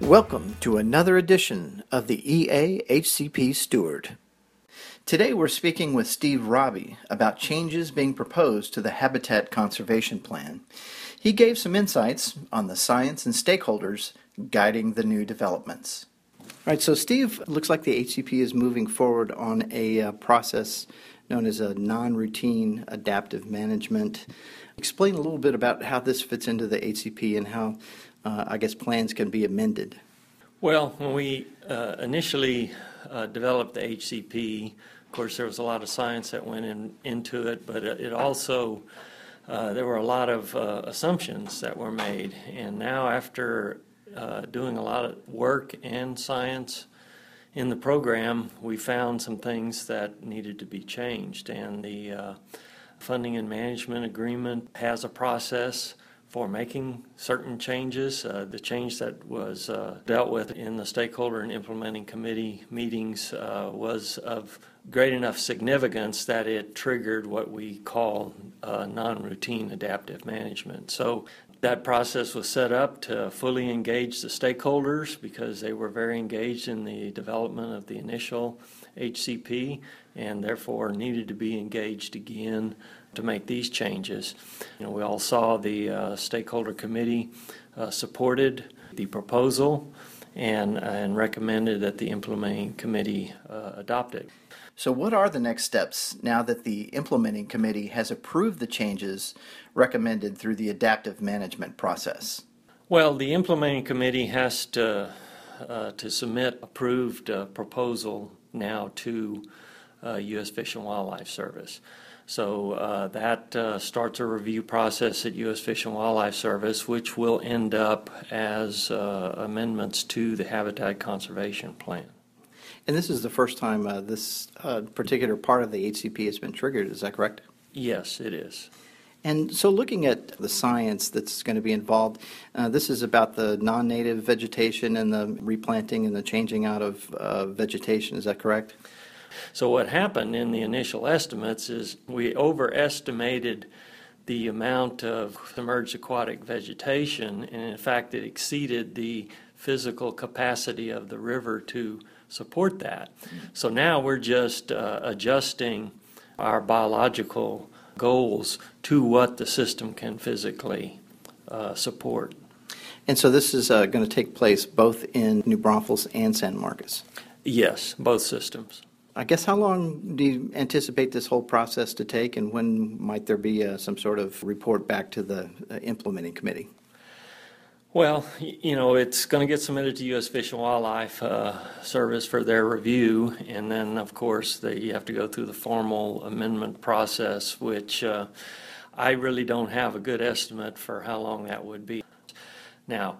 Welcome to another edition of the EA-HCP Steward. Today we're speaking with Steve Robbie about changes being proposed to the Habitat Conservation Plan. He gave some insights on the science and stakeholders guiding the new developments. All right, so Steve, looks like the HCP is moving forward on a process known as a non-routine adaptive management. Explain a little bit about how this fits into the HCP and how plans can be amended. Well, when we initially developed the HCP, of course, there was a lot of science that went into it, but it also, there were a lot of assumptions that were made. And now after doing a lot of work and science in the program, we found some things that needed to be changed. And the funding and management agreement has a process for making certain changes. The change that was dealt with in the stakeholder and implementing committee meetings was of great enough significance that it triggered what we call non-routine adaptive management. So that process was set up to fully engage the stakeholders because they were very engaged in the development of the initial HCP and therefore needed to be engaged again to make these changes. We all saw the stakeholder committee supported the proposal and recommended that the implementing committee adopt it. So what are the next steps now that the implementing committee has approved the changes recommended through the adaptive management process? Well, the implementing committee has to submit approved proposal now to U.S. Fish and Wildlife Service. So that starts a review process at U.S. Fish and Wildlife Service, which will end up as amendments to the Habitat Conservation Plan. And this is the first time this particular part of the HCP has been triggered, is that correct? Yes, it is. And so looking at the science that's going to be involved, this is about the non-native vegetation and the replanting and the changing out of vegetation, is that correct? So what happened in the initial estimates is we overestimated the amount of submerged aquatic vegetation, and in fact it exceeded the physical capacity of the river to support that. So now we're just adjusting our biological goals to what the system can physically support. And so this is going to take place both in New Braunfels and San Marcos? Yes, both systems. I guess how long do you anticipate this whole process to take, and when might there be some sort of report back to the implementing committee? Well, it's going to get submitted to U.S. Fish and Wildlife Service for their review, and then, of course, you have to go through the formal amendment process, which I really don't have a good estimate for how long that would be. Now,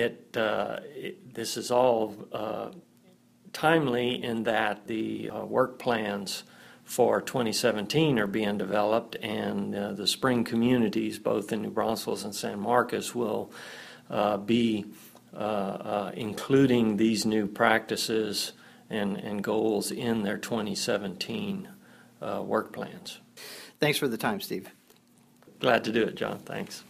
this is all timely in that the work plans for 2017 are being developed, and the spring communities, both in New Braunfels and San Marcos, will be including these new practices and goals in their 2017 work plans. Thanks for the time, Steve. Glad to do it, John. Thanks.